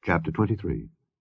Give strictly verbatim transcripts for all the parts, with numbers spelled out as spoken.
Chapter twenty-three.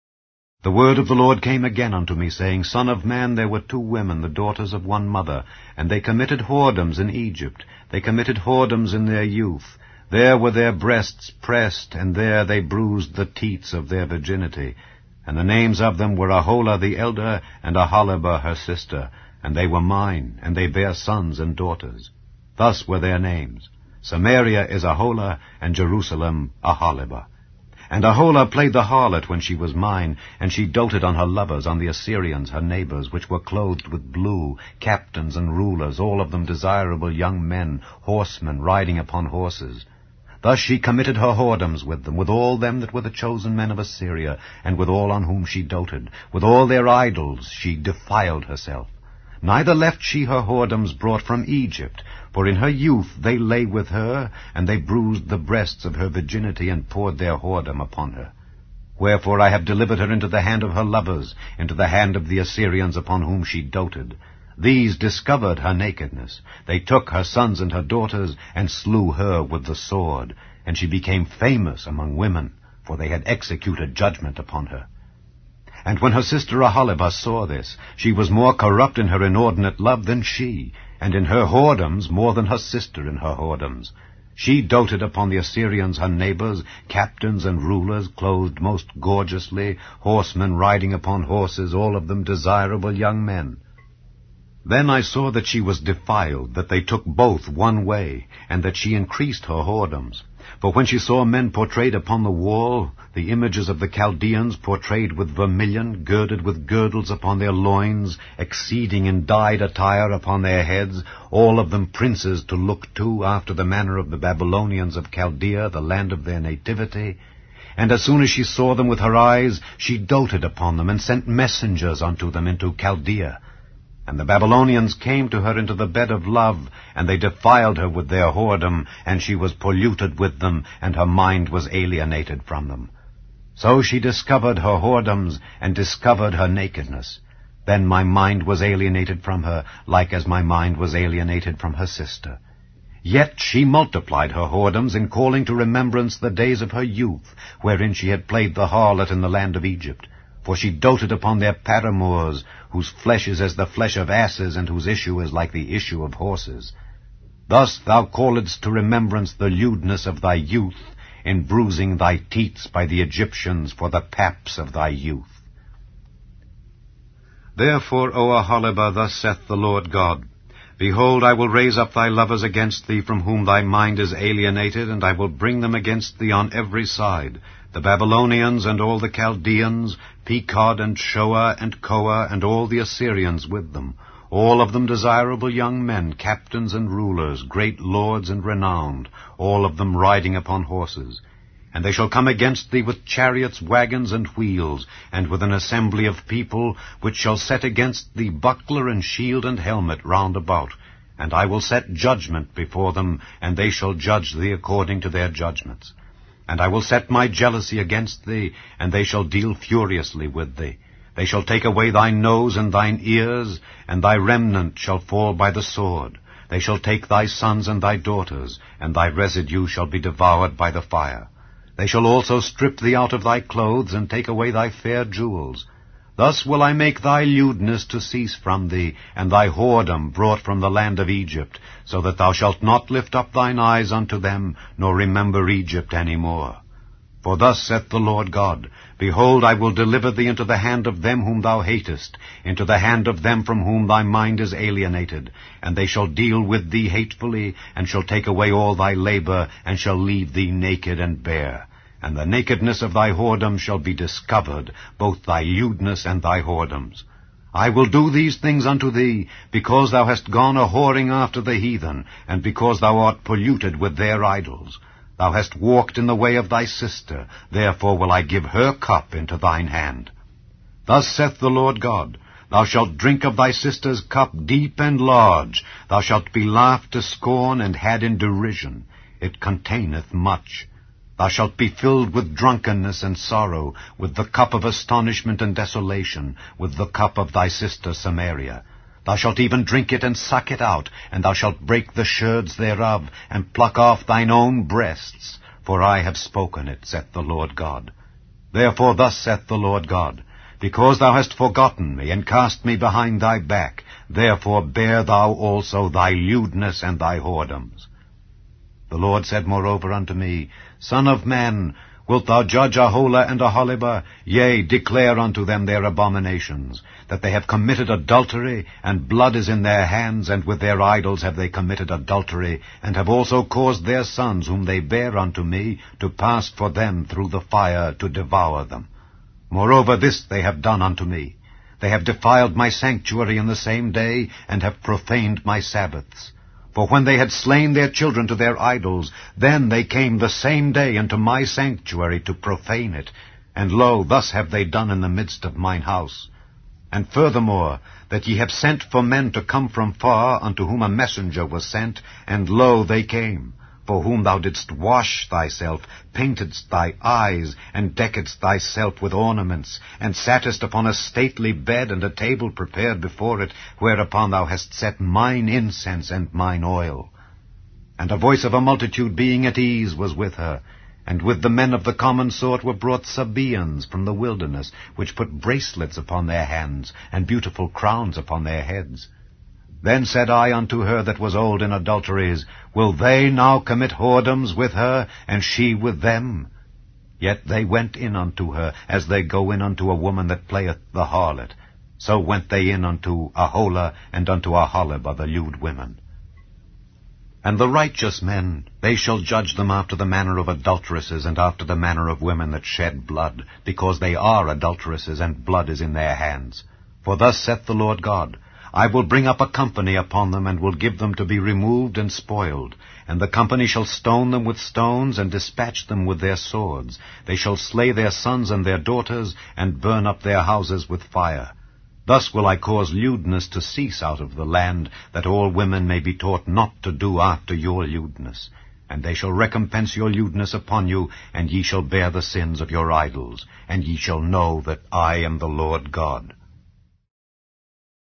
The word of the Lord came again unto me, saying, Son of man, there were two women, the daughters of one mother, and they committed whoredoms in Egypt. They committed whoredoms in their youth. There were their breasts pressed, and there they bruised the teats of their virginity. And the names of them were Aholah the elder, and Aholibah her sister. And they were mine, and they bare sons and daughters. Thus were their names. Samaria is Aholah, and Jerusalem Aholibah. And Aholah played the harlot when she was mine, and she doted on her lovers, on the Assyrians, her neighbors, which were clothed with blue, captains and rulers, all of them desirable young men, horsemen, riding upon horses. Thus she committed her whoredoms with them, with all them that were the chosen men of Assyria, and with all on whom she doted. With all their idols she defiled herself. Neither left she her whoredoms brought from Egypt, for in her youth they lay with her, and they bruised the breasts of her virginity, and poured their whoredom upon her. Wherefore I have delivered her into the hand of her lovers, into the hand of the Assyrians upon whom she doted. These discovered her nakedness. They took her sons and her daughters, and slew her with the sword. And she became famous among women, for they had executed judgment upon her. And when her sister Aholibah saw this, she was more corrupt in her inordinate love than she, and in her whoredoms more than her sister in her whoredoms. She doted upon the Assyrians her neighbors, captains and rulers, clothed most gorgeously, horsemen riding upon horses, all of them desirable young men. Then I saw that she was defiled, that they took both one way, and that she increased her whoredoms. For when she saw men portrayed upon the wall, the images of the Chaldeans portrayed with vermilion, girded with girdles upon their loins, exceeding in dyed attire upon their heads, all of them princes to look to, after the manner of the Babylonians of Chaldea, the land of their nativity. And as soon as she saw them with her eyes, she doted upon them, and sent messengers unto them into Chaldea. And the Babylonians came to her into the bed of love, and they defiled her with their whoredom, and she was polluted with them, and her mind was alienated from them. So she discovered her whoredoms, and discovered her nakedness. Then my mind was alienated from her, like as my mind was alienated from her sister. Yet she multiplied her whoredoms in calling to remembrance the days of her youth, wherein she had played the harlot in the land of Egypt. For she doted upon their paramours, whose flesh is as the flesh of asses, and whose issue is like the issue of horses. Thus thou calledst to remembrance the lewdness of thy youth, in bruising thy teats by the Egyptians for the paps of thy youth. Therefore, O Aholibah, thus saith the Lord God, Behold, I will raise up thy lovers against thee, from whom thy mind is alienated, and I will bring them against thee on every side, the Babylonians and all the Chaldeans, Pekod and Shoah and Koah, and all the Assyrians with them, all of them desirable young men, captains and rulers, great lords and renowned, all of them riding upon horses. And they shall come against thee with chariots, wagons, and wheels, and with an assembly of people, which shall set against thee buckler and shield and helmet round about. And I will set judgment before them, and they shall judge thee according to their judgments. And I will set my jealousy against thee, and they shall deal furiously with thee. They shall take away thy nose and thine ears, and thy remnant shall fall by the sword. They shall take thy sons and thy daughters, and thy residue shall be devoured by the fire. They shall also strip thee out of thy clothes, and take away thy fair jewels. Thus will I make thy lewdness to cease from thee, and thy whoredom brought from the land of Egypt, so that thou shalt not lift up thine eyes unto them, nor remember Egypt any more. For thus saith the Lord God, Behold, I will deliver thee into the hand of them whom thou hatest, into the hand of them from whom thy mind is alienated, and they shall deal with thee hatefully, and shall take away all thy labor, and shall leave thee naked and bare. And the nakedness of thy whoredom shall be discovered, both thy lewdness and thy whoredoms. I will do these things unto thee, because thou hast gone a whoring after the heathen, and because thou art polluted with their idols. Thou hast walked in the way of thy sister, therefore will I give her cup into thine hand. Thus saith the Lord God, Thou shalt drink of thy sister's cup deep and large. Thou shalt be laughed to scorn and had in derision. It containeth much. Thou shalt be filled with drunkenness and sorrow, with the cup of astonishment and desolation, with the cup of thy sister Samaria. Thou shalt even drink it and suck it out, and thou shalt break the sherds thereof, and pluck off thine own breasts, for I have spoken it, saith the Lord God. Therefore thus saith the Lord God, Because thou hast forgotten me, and cast me behind thy back, therefore bear thou also thy lewdness and thy whoredoms. The Lord said moreover unto me, Son of man, wilt thou judge Aholah and Aholibah? Yea, declare unto them their abominations, that they have committed adultery, and blood is in their hands, and with their idols have they committed adultery, and have also caused their sons, whom they bear unto me, to pass for them through the fire to devour them. Moreover this they have done unto me. They have defiled my sanctuary in the same day, and have profaned my Sabbaths. For when they had slain their children to their idols, then they came the same day into my sanctuary to profane it. And lo, thus have they done in the midst of mine house. And furthermore, that ye have sent for men to come from far, unto whom a messenger was sent, and lo, they came, for whom thou didst wash thyself, paintedst thy eyes, and deckedst thyself with ornaments, and sattest upon a stately bed, and a table prepared before it, whereupon thou hast set mine incense and mine oil. And a voice of a multitude being at ease was with her, and with the men of the common sort were brought Sabaeans from the wilderness, which put bracelets upon their hands, and beautiful crowns upon their heads. Then said I unto her that was old in adulteries, Will they now commit whoredoms with her, and she with them? Yet they went in unto her, as they go in unto a woman that playeth the harlot. So went they in unto Aholah, and unto Aholibah, the lewd women. And the righteous men, they shall judge them after the manner of adulteresses, and after the manner of women that shed blood, because they are adulteresses, and blood is in their hands. For thus saith the Lord God, I will bring up a company upon them, and will give them to be removed and spoiled. And the company shall stone them with stones, and dispatch them with their swords. They shall slay their sons and their daughters, and burn up their houses with fire. Thus will I cause lewdness to cease out of the land, that all women may be taught not to do after your lewdness. And they shall recompense your lewdness upon you, and ye shall bear the sins of your idols. And ye shall know that I am the Lord God.